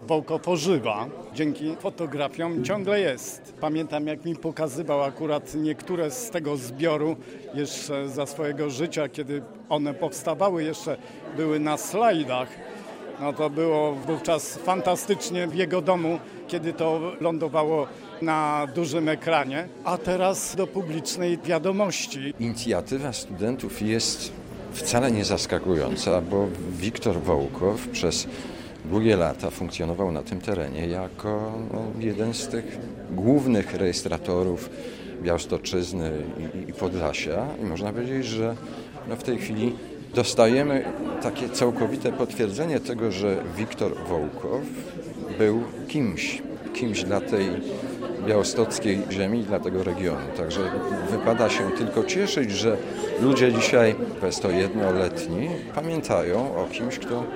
Wołkow ożywa. Dzięki fotografiom ciągle jest. Pamiętam, jak mi pokazywał akurat niektóre z tego zbioru jeszcze za swojego życia, kiedy one powstawały, jeszcze były na slajdach. No to było wówczas fantastycznie w jego domu, kiedy to lądowało na dużym ekranie, a teraz do publicznej wiadomości. Inicjatywa studentów jest wcale nie zaskakująca, bo Wiktor Wołkow przez długie lata funkcjonował na tym terenie jako jeden z tych głównych rejestratorów Białostoczyzny i Podlasia. I można powiedzieć, że w tej chwili dostajemy takie całkowite potwierdzenie tego, że Wiktor Wołkow był kimś dla tej białostockiej ziemi i dla tego regionu. Także wypada się tylko cieszyć, że ludzie dzisiaj, 21-letni, pamiętają o kimś,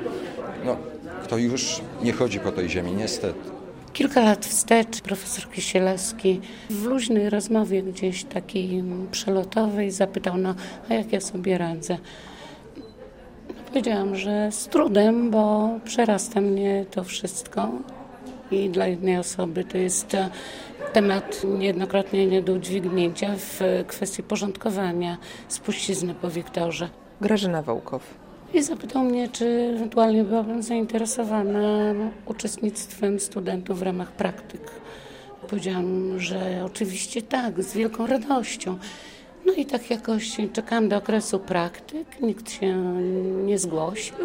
kto już nie chodzi po tej ziemi, niestety. Kilka lat wstecz profesor Kisielewski w luźnej rozmowie gdzieś takiej przelotowej zapytał, a jak ja sobie radzę? Powiedziałam, że z trudem, bo przerasta mnie to wszystko i dla jednej osoby to jest temat niejednokrotnie nie do udźwignięcia w kwestii porządkowania spuścizny po Wiktorze. Grażyna Wołkow. I zapytał mnie, czy ewentualnie byłabym zainteresowana uczestnictwem studentów w ramach praktyk. Powiedziałam, że oczywiście tak, z wielką radością. No i tak jakoś czekałam do okresu praktyk, nikt się nie zgłosił,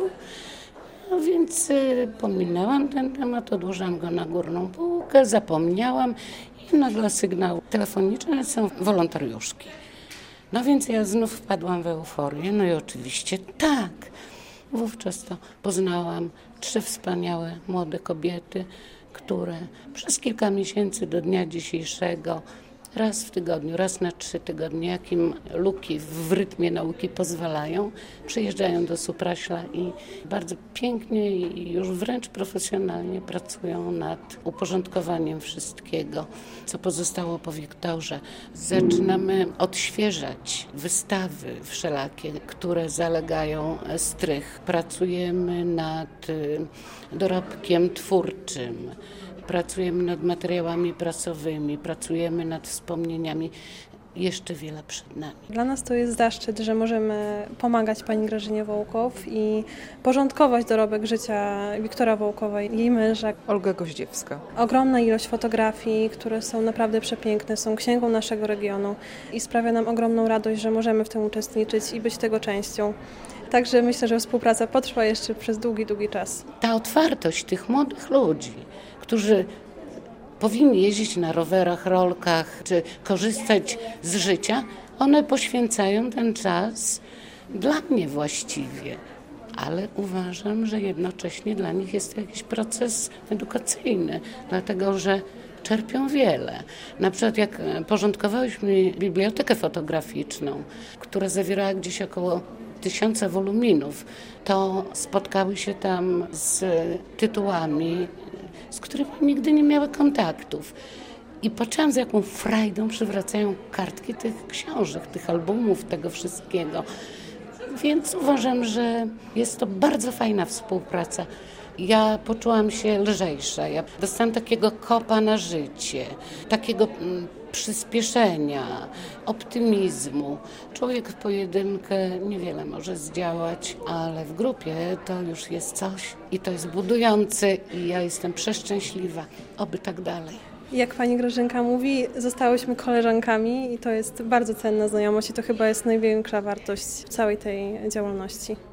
no więc pominęłam ten temat, odłożyłam go na górną półkę, zapomniałam i nagle sygnał telefoniczny, są wolontariuszki. No więc ja znów wpadłam w euforię, no i oczywiście tak. Wówczas to poznałam 3 wspaniałe młode kobiety, które przez kilka miesięcy do dnia dzisiejszego raz w tygodniu, raz na 3 tygodnie, jakim luki w rytmie nauki pozwalają, przyjeżdżają do Supraśla i bardzo pięknie i już wręcz profesjonalnie pracują nad uporządkowaniem wszystkiego, co pozostało po Wiktorze. Zaczynamy odświeżać wystawy wszelakie, które zalegają strych. Pracujemy nad dorobkiem twórczym. Pracujemy nad materiałami prasowymi, pracujemy nad wspomnieniami. Jeszcze wiele przed nami. Dla nas to jest zaszczyt, że możemy pomagać pani Grażynie Wołkow i porządkować dorobek życia Wiktora Wołkowa i jej męża. Olga Goździewska. Ogromna ilość fotografii, które są naprawdę przepiękne, są księgą naszego regionu i sprawia nam ogromną radość, że możemy w tym uczestniczyć i być tego częścią. Także myślę, że współpraca potrwa jeszcze przez długi, długi czas. Ta otwartość tych młodych ludzi, którzy powinni jeździć na rowerach, rolkach, czy korzystać z życia, one poświęcają ten czas dla mnie właściwie. Ale uważam, że jednocześnie dla nich jest to jakiś proces edukacyjny, dlatego że czerpią wiele. Na przykład jak porządkowałyśmy bibliotekę fotograficzną, która zawierała gdzieś około 1000 woluminów, to spotkały się tam z tytułami, z którymi nigdy nie miały kontaktów. I patrzyłam, z jaką frajdą przywracają kartki tych książek, tych albumów, tego wszystkiego. Więc uważam, że jest to bardzo fajna współpraca. Ja poczułam się lżejsza. Ja dostałam takiego kopa na życie, takiego przyspieszenia, optymizmu. Człowiek w pojedynkę niewiele może zdziałać, ale w grupie to już jest coś i to jest budujące i ja jestem przeszczęśliwa. Oby tak dalej. Jak pani Grażynka mówi, zostałyśmy koleżankami i to jest bardzo cenna znajomość i to chyba jest największa wartość całej tej działalności.